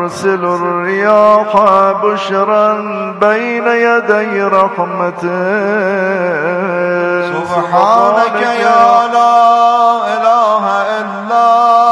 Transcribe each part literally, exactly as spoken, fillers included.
يرسل الرياح بشرا بين يدي رحمته. سبحانك يا لا إله إلا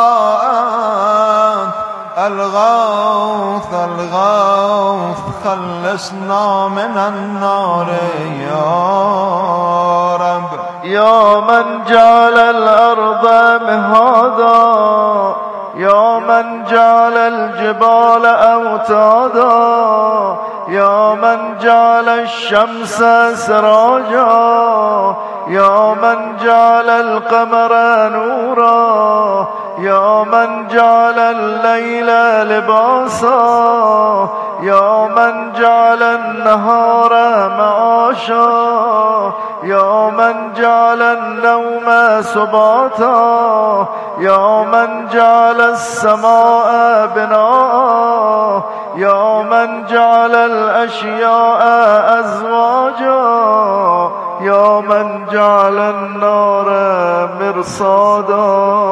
أنت الغوث الغوث خلصنا من النار يا رب. يا من جعل الأرض مهادا، يا من جعل الجبال أوتادا، يا من جعل الشمس سراجا، يا من جعل القمر نورا، يا من جعل الليل لباسا، يا من جعل النهار معاشا، يا من جعل النوم سباتا، يا من جعل السماء بناء، يا من جعل الأشياء أزواجا، يا من جعل النار مرصادا.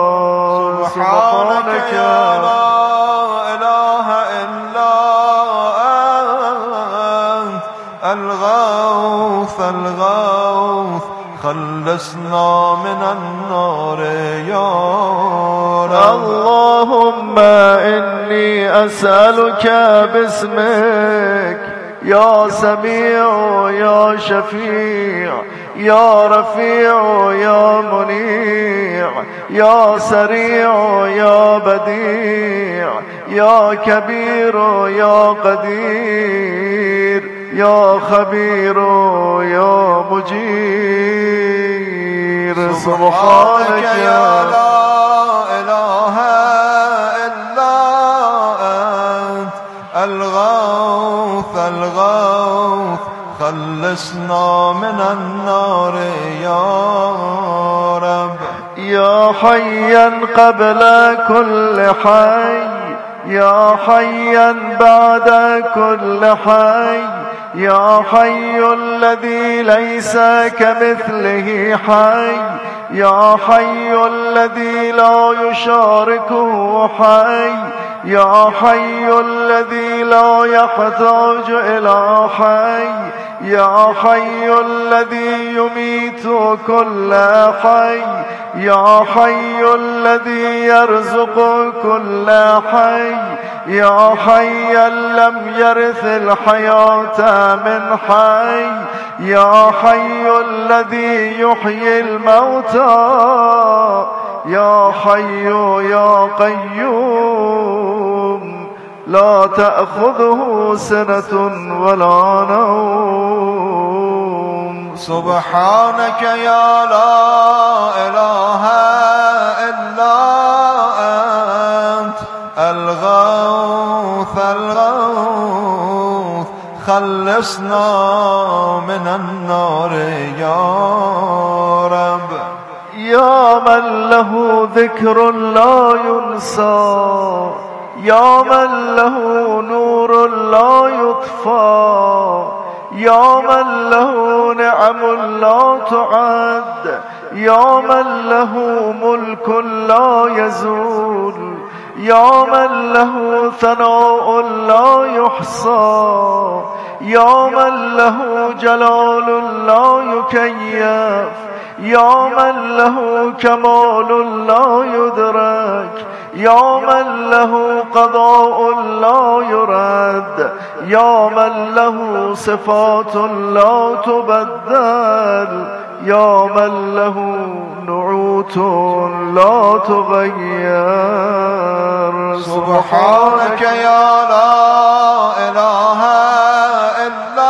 سبحانك يا لا إله إلا أنت الغوث الغوث خلصنا من النار يا رب. اللهم إني أسألك باسمك يا سميع يا شفيع يا رفيع يا منيع يا سريع يا بديع يا كبير يا قدير يا خبير يا مجير. سبحانك يا لا إله إلا أنت الغوث الغوث خلصنا من النار يا رب. يا حيا قبل كل حي، يا حيا بعد كل حي، يا حي الذي ليس كمثله حي، يا حي الذي لا يشاركه حي، يا حي الذي لا يحتاج إلى حي، يا حي الذي يميت كل حي، يا حي الذي يرزق كل حي، يا حيا لم يرث الحياة من حي، يا حي الذي يحيي الموتى، يا حي يا قيوم لا تأخذه سنة ولا نوم. سبحانك يا لا إله إلا أنت الغوث الغوث خلصنا من النار يا رب. يا من له ذكر لا ينسى، يا من له نور لا يطفى، يا من له نعم لا تعد، يا من له ملك لا يزول، يا من له ثناء لا يحصى، يا من له جلال لا يكيف، يا من له كمال لا يدرك، يا من له قضاء لا يرد، يا من له صفات لا تبدل، يا من له نعوت لا تغير. سبحانك يا لا إله إلا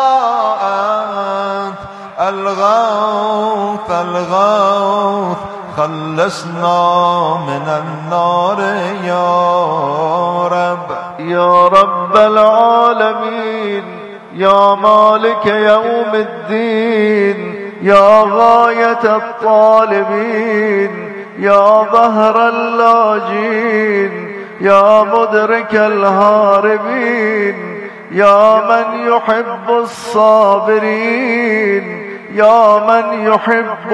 أنت الغوث الغوث خلصنا من النار يا رب. يا رب العالمين، يا مالك يوم الدين، يا غاية الطالبين، يا ظهر اللاجين، يا مدرك الهاربين، يا من يحب الصابرين، يا من يحب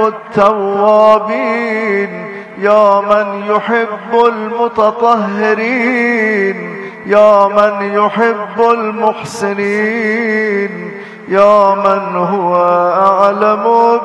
التوابين، يا من يحب المتطهرين، يا من يحب المحسنين يا من هو أعلم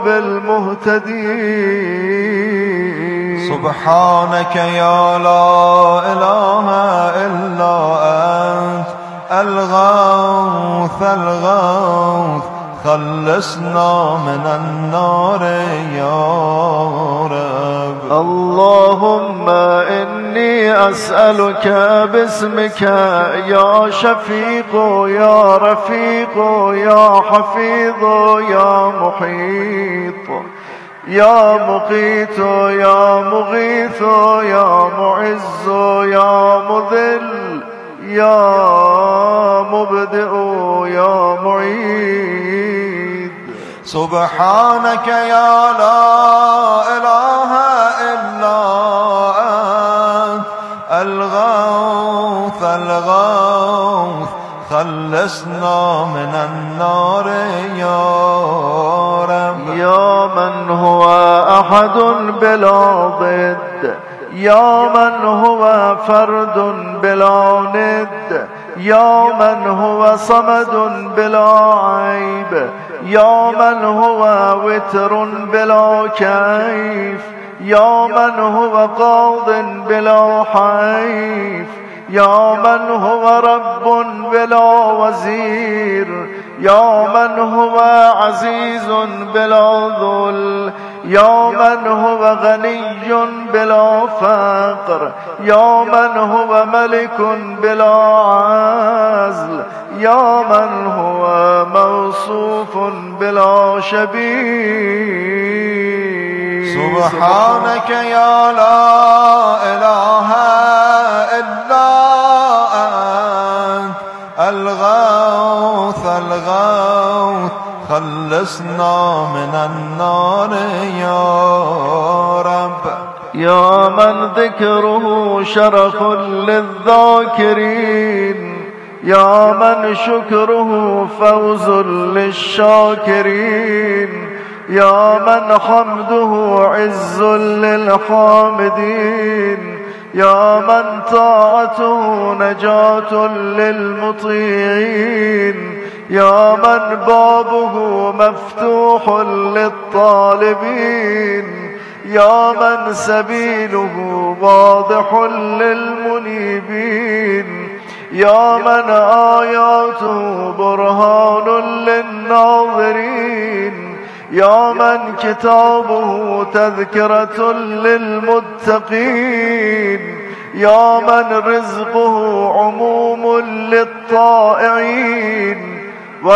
بالمهتدين. سبحانك يا لا إله إلا أنت الغوث الغوث خلصنا من النار يا رب. اللهم إني أسألك باسمك يا شفيق يا رفيق يا حفيظ يا محيط يا مقيت يا مغيث يا معز يا مذل يا مبدئ يا معيد. سبحانك يا لا إله إلا أنت الغوث الغوث خلصنا من النار يا رب. يا من هو أحد بلا ضد يا من هو فرد بلا ند يا من هو صمد بلا عيب يا من هو وتر بلا كيف يا من هو قاض بلا حيف يا من هو رب بلا وزير يا من هو عزيز بلا ذل يا من هو غني بلا فقر يا من هو ملك بلا عزل يا من هو موصوف بلا شبيه. سبحانك يا لا إله إلا أنت الغوث الغوث خلصنا من النار يا رب. يا من ذكره شرف للذاكرين يا من شكره فوز للشاكرين يا من حمده عز للحامدين يا من طاعته نجاة للمطيعين يا من بابه مفتوح للطالبين يا من سبيله واضح للمنيبين يا من آياته برهان للناظرين يا من كتابه تذكرة للمتقين يا من رزقه عموم للطائعين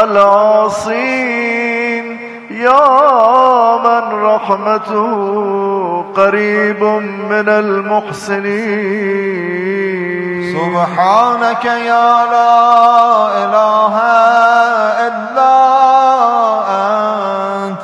والعاصين يا من رحمته قريب من المحسنين. سبحانك يا لا إله إلا أنت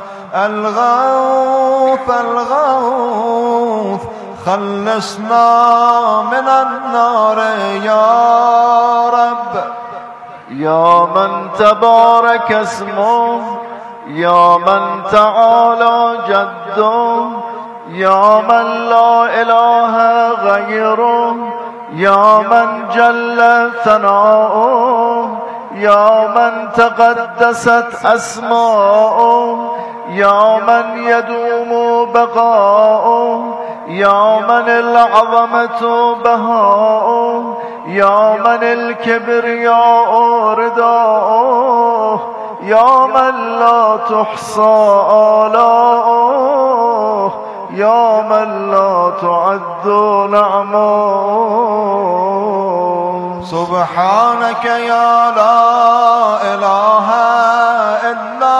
الغوث الغوث خلصنا من النار يا رب. يا من تبارك اسمه يا من تعالى جده يا من لا إله غيره يا من جل ثناؤه يا من تقدست أسماؤه يا من يدوم بقاؤه يا من العظمة بهاؤه يا من الكبرياء رداؤه يا من لا تحصى آلاؤه يا من لا تعد نعمه. سبحانك يا لا إله إلا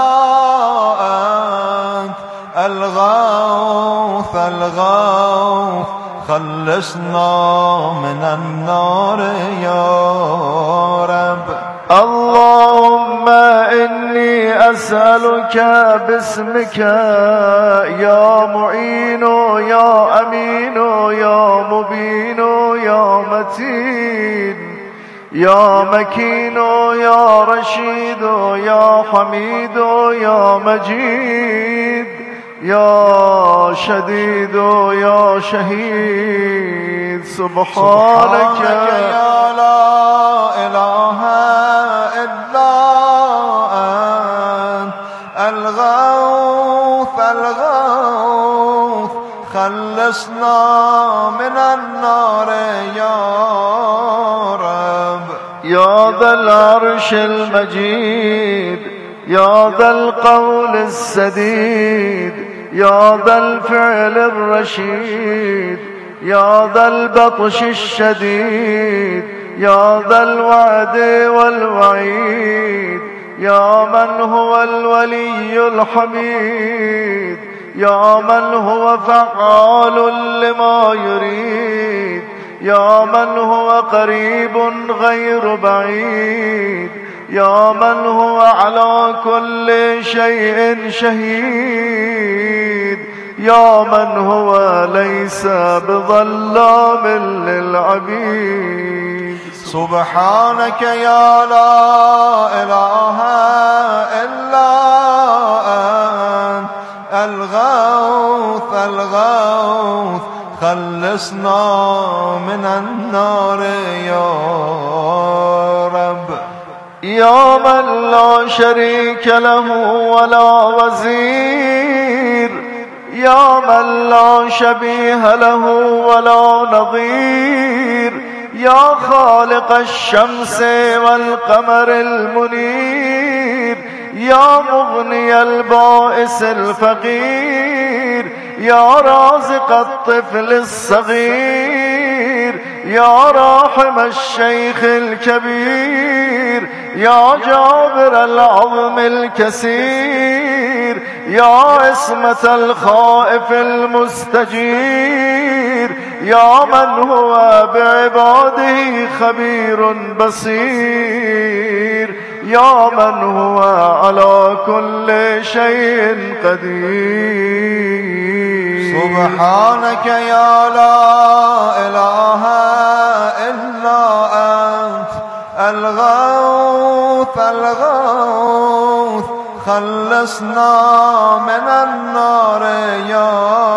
أنت الغوث الغوث خلصنا من النار يا رب. اللهم إني أسألك باسمك يا معين يا أمين يا مبين يا متين يا مكين يا رشيد يا حميد يا مجيد يا شديد يا شهيد. سبحانك, سبحانك يا لا خلصنا من النار يا رب. يا ذا العرش المجيد، يا ذا القول السديد، يا ذا الفعل الرشيد، يا ذا البطش الشديد، يا ذا الوعد والوعيد، يا من هو الولي الحميد، يا من هو فعال لما يريد، يا من هو قريب غير بعيد، يا من هو على كل شيء شهيد، يا من هو ليس بظلام للعبيد. سبحانك يا لا إله إلا أنت الغوث الغوث خلصنا من النار يا رب. يا من لا شريك له ولا وزير، يا من لا شبيه له ولا نظير، يا خالق الشمس والقمر المنير، يا مغني البائس الفقير، يا رازق الطفل الصغير، يا راحم الشيخ الكبير، يا جابر العظم الكسير، يا عصمة الخائف المستجير، يا من هو بعباده خبير بصير، يا من هو على كل شيء قدير. سبحانك يا لا إله إلا أنت الغوث الغوث خلصنا من النار يا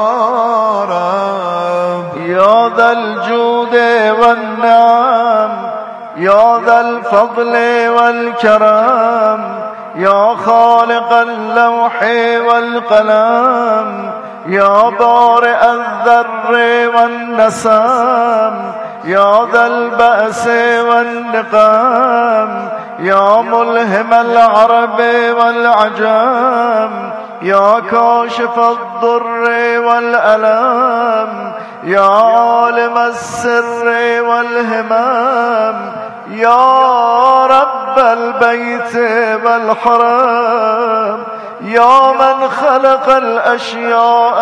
رب. يا ذا الجود والنعم، يا ذا الفضل والكرم، يا خالق اللوح والقلم، يا بارئ الذر والنسم، يا ذا البأس والنقام، يا ملهم العرب والعجم، يا كاشف الضر والألم، يا عالم السر والهمام، يا رب البيت والحرم، يا من خلق الأشياء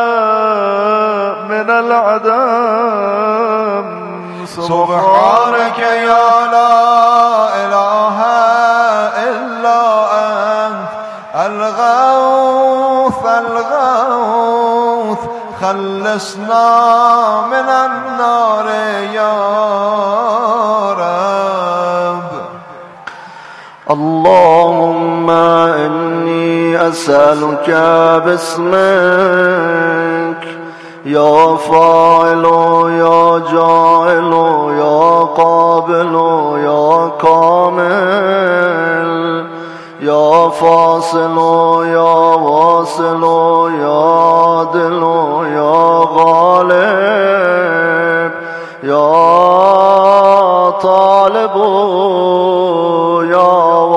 من العدم. سبحانك يا لا إله إلا أنت الغوث الغوث خلصنا من النار يا رب. اللهم إني أسألك باسمك يا فاعل يا جاعل يا قابل يا كامل، يا فاصل يا واصل يا عادل يا غالب، يا طالب يا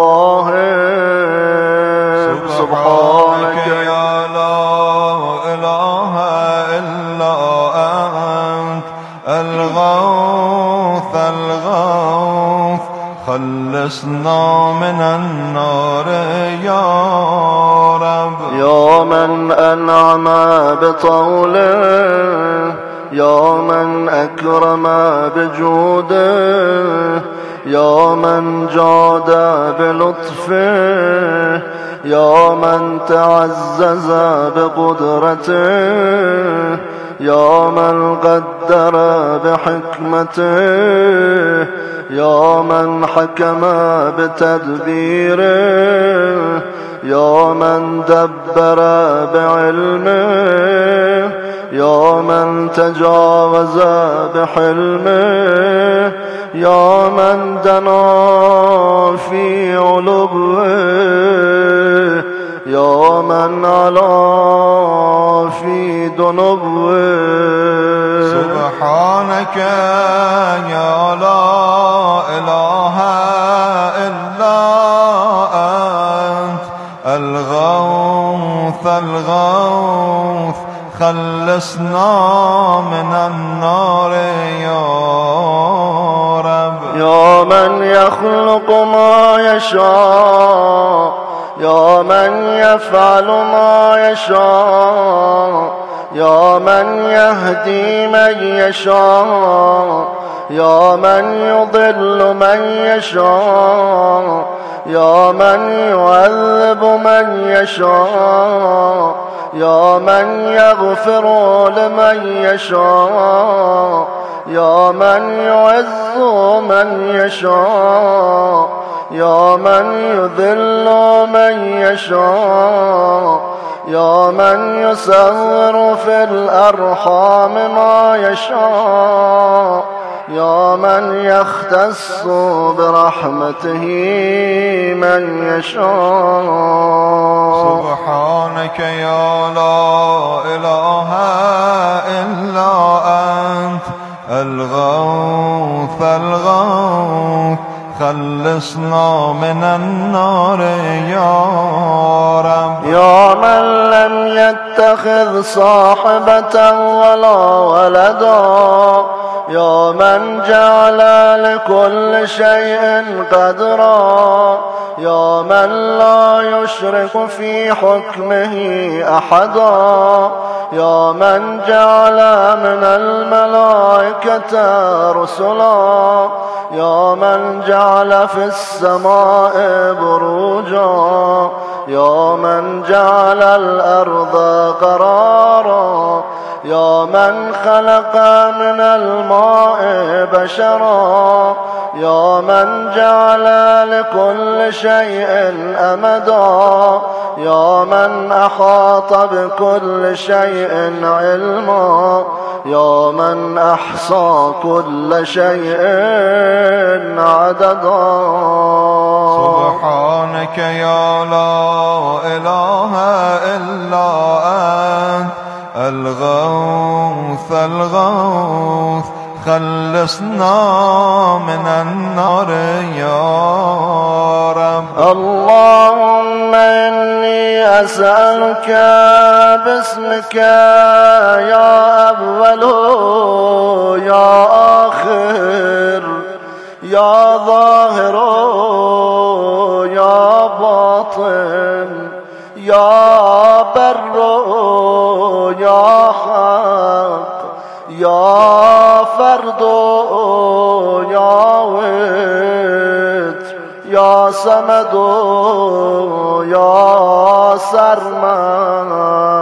واهب. سبحانك يا لا إله إلا أنت الغوث الغوث خلصنا من النار يا رب. يا من أنعم بطوله، يا من أكرم بجوده، يا من جاد بلطفه، يا من تعزز بقدرته، يا من قدر بحكمته، يا من حكم بتدبيره، يا من دبر بعلمه، يا من تجاوز بحلمه، يا من دنا في علوه، يا من علا في دنوه سبحانك يا لا إله إلا أنت الغوث الغوث خلصنا من النار يا رب. يا من يخلق ما يشاء، يا من يفعل ما يشاء، يا من يهدي من يشاء، يا من يضل من يشاء، يا من يعذب من يشاء، يا من يغفر لمن يشاء، يا من يعز من يشاء، يا من يذل من يشاء، يا من يسر في الأرحام ما يشاء، يا من يختص برحمته من يشاء. سبحانك يا لا إله إلا أنت الغوث الغوث خلصنا من النار يا رب. يا من لم يتخذ صاحبة ولا ولدا، يا من جعل لكل شيء قدرا، يا من لا يشرك في حكمه أحدا، يا من جعل من الملائكة رسلا، يا من جعل في السماء بروجا، يا من جعل الأرض قرارا، يا من خلق من الماء بشرا، يا من جعل لكل شيء أمدا، يا من أحاط بكل شيء علما، يا من أحصى كل شيء عددا. سبحانك يا لا إله إلا أنت الغوث الغوث خلصنا من النار يا رب. اللهم إني أسألك باسمك يا أول يا آخر يا ظاهر يا باطن يا بر يا حق يا فرد يا ود يا صمد يا سرمد.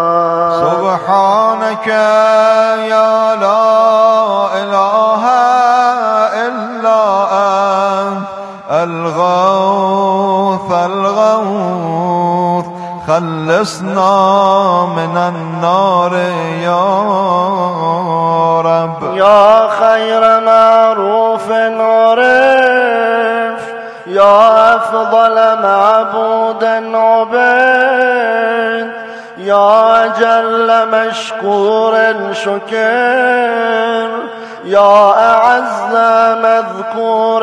سبحانك يا لا إله إلا أنت الغوث الغوث خلصنا من النار يا رب. يا خير معروف عرف، يا أفضل معبود عبد، يا أجل مشكور شكر، يا أعز مذكور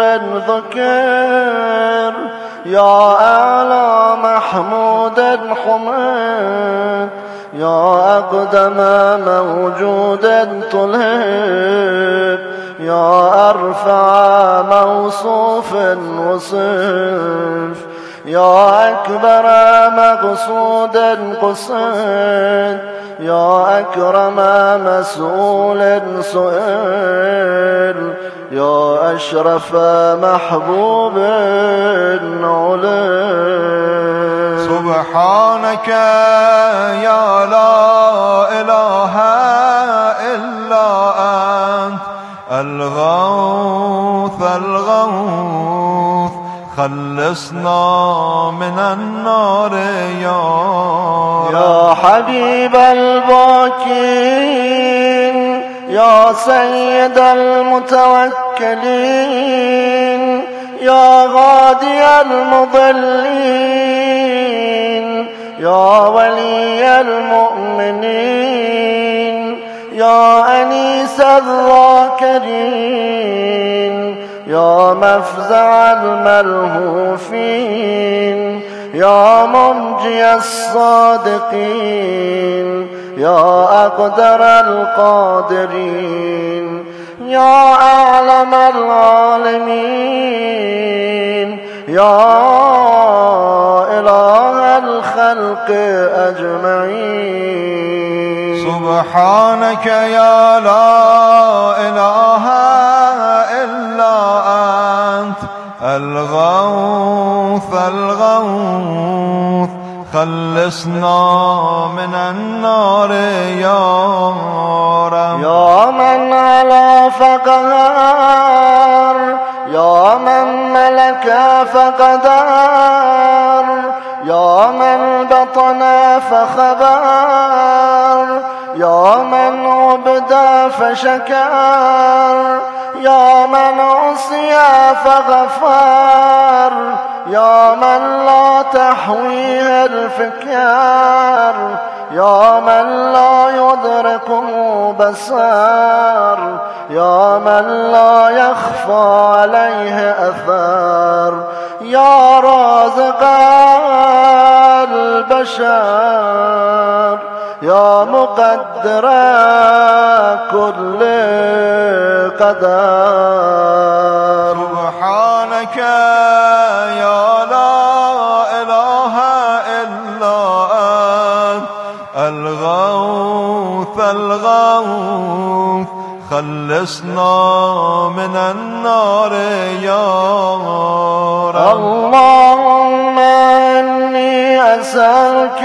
ذكر، يا أعلى محمود حمد، يا أقدم موجود طلب، يا أرفع موصوف وصف، يا أكبر مقصود قصد، يا أكرم مسؤول سئل، يا أشرف محبوب علم. سبحانك يا لا إله إلا أنت الغوث الغوث خلصنا من النار يا رب. يا حبيب الباكين، يا سيد المتوكلين، يا غادي المضلين، يا ولي المؤمنين يا أنيس الذاكرين يا مفزع الملهوفين يا منجي الصادقين يا أقدر القادرين يا أعلم العالمين يا إله الخلق أجمعين. سبحانك يا لا إله إلا أنت الغوث الغوث خلصنا من النار يا رب. يا من على فقهر يا من ملك فقدر يا من بطن فخبر يا من عبد فشكر يا من عصي فغفر يا من لا تحويه الفكر يا من لا يدركه بصر يا من لا يخفى عليه أثر يا رازق البشر يا مقدر كل قدر. سبحانك يا لا إله إلا أنت الغوث الغوث خلصنا من النار يا رب. اللهم إني أسألك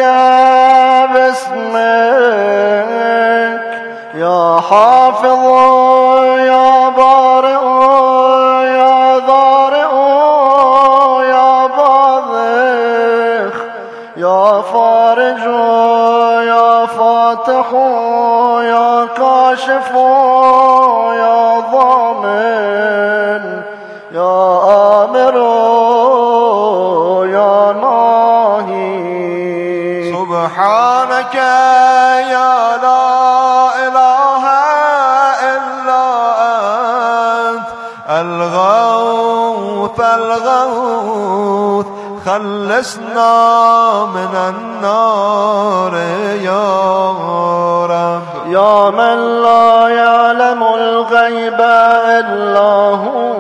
باسمك يا حافظ يا بارئ يا ضارئ يا باذخ يا فارج يا فاتح يا كاشف يا ضامن يا آمر يا ناهي. سبحانك يا لا إله إلا أنت الغوث الغوث خلصنا من النار يا رب. يا من لا يعلم الغيب إلا هو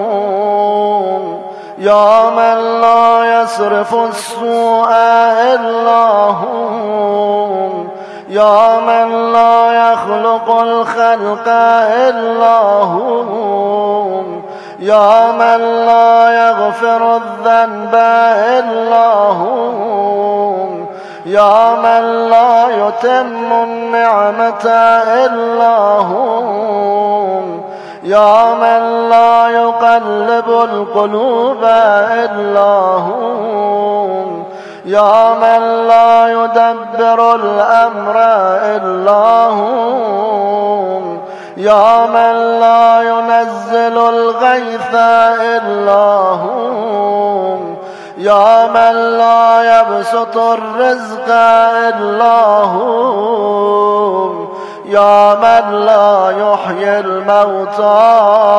يا من لا يصرف السوء إلا هو يا من لا يخلق الخلق إلا هو يا من لا يغفر الذنب إلا هو يا من لا يتم النعمة إلا هو يا من لا يقلب القلوب إلا هو يا من لا يدبر الأمر إلا هو يا من لا ينزل الغيث إلا هو يا من لا يبسط الرزق إلا هو يا من لا يحيي الموتى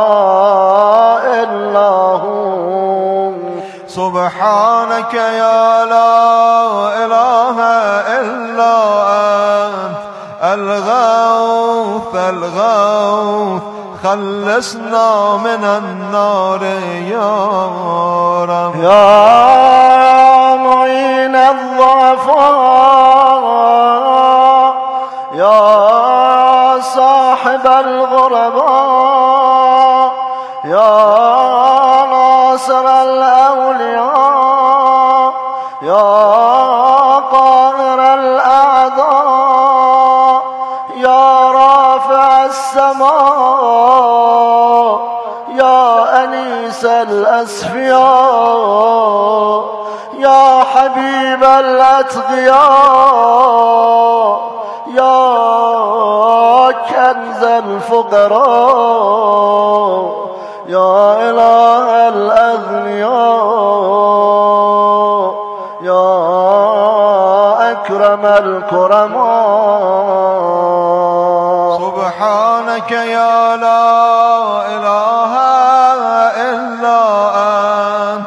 إلا هو. سبحانك يا لا إله إلا أنت الغوث الغوث خلصنا من النار يا رب. يا معين الضعفاء يا صاحب الغرباء يا ناصر الأولياء يا قاهر الأعداء يا رافع السماء يا أنيس الأسفياء يا حبيب الأتقياء يا كنز الفقراء يا إله الأغنياء يا أكرم والكرماء. سبحانك يا لا إله إلا أنت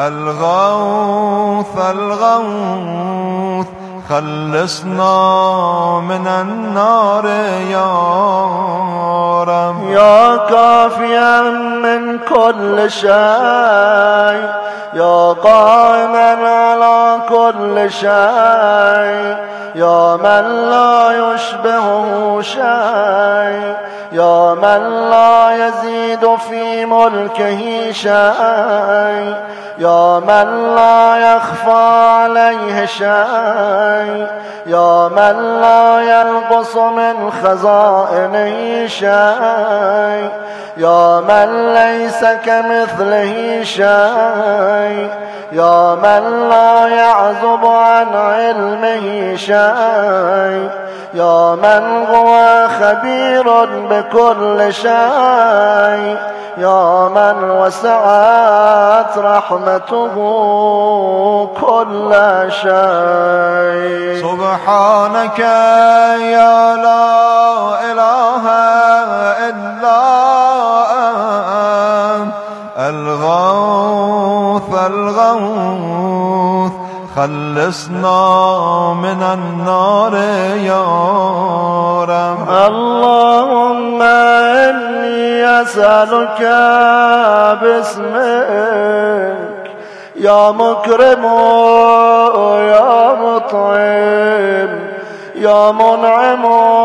الغوث الغوث خلصنا من النار يا رب. يا كافيا من كل شيء، يا قائما على كل شيء، يا من لا يشبهه شيء، يا من لا يزيد في ملكه شيء، يا من لا يخفى عليه شيء، يا من لا ينقص من خزائنه شيء، يا من ليس كمثله شيء، يا من لا يعزب عن علمه شيء، يا من هو خبير بكل شيء، يا من وسعت رحمته كل شيء. سبحانك يا لا إله إلا أنت الغوث الغوث خلصنا من النار يا رب. اللهم إني أسألك باسمك يا مكرم يا مطعم يا منعم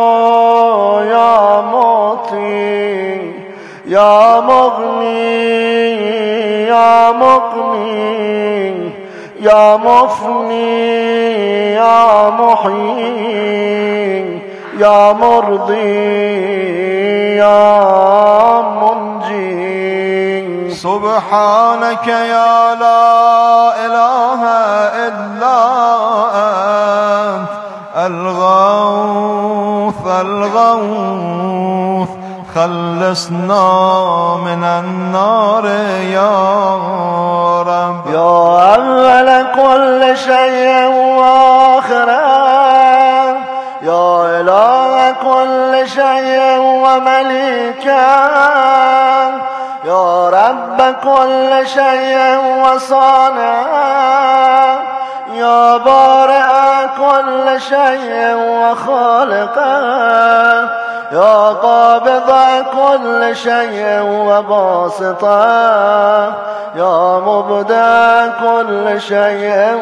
يا معطي يا مغني يا مغني يا مفني يا محيي يا مرضي يا منجي. سبحانك يا لا إله إلا أنت الغوث الغوث خلصنا من النار يا رب. يا أول كل شيء وآخره، يا إله كل شيء ومليكه، يا رب كل شيء وصانعه، يا بارئ كل شيء وخالقه، يا قابض كل شيء وباسطه، يا مبدع كل شيء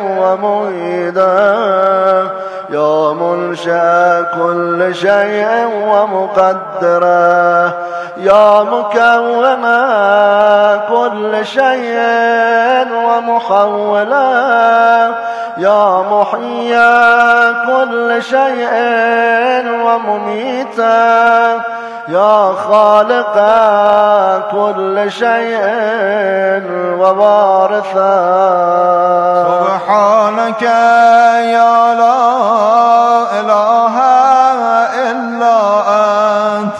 ومعيده، يا منشأ كل شيء ومقدره، يا مكون كل شيء ومحوله، يا محيي كل شيء ومميته، يا خالق كل شيء ووارثه. سبحانك يا لا إله إلا أنت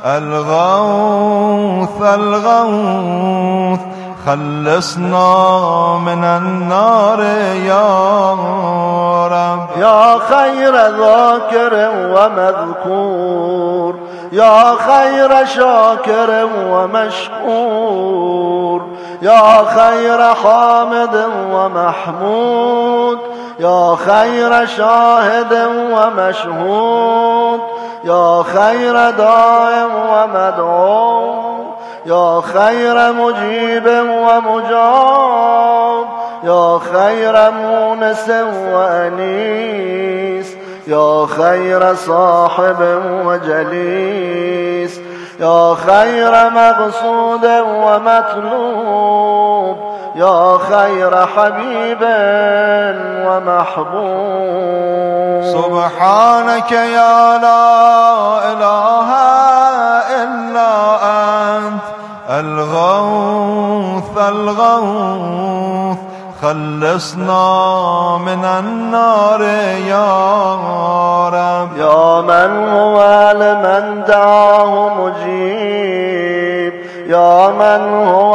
الغوث الغوث خلصنا من النار يا رب. يا خير ذاكر ومذكور، يا خير شاكر ومشكور، يا خير حامد ومحمود، يا خير شاهد ومشهود، يا خير داع ومدعو، يا خير مجيب ومجاب، يا خير مونس وأنيس، يا خير صاحب وجليس، يا خير مقصود ومطلوب، يا خير حبيب ومحبوب. سبحانك يا لا إله إلا أنت الغوث الغوث خلصنا من النار يا رب. يا من هو لمن دعاه مجيب، يا من هو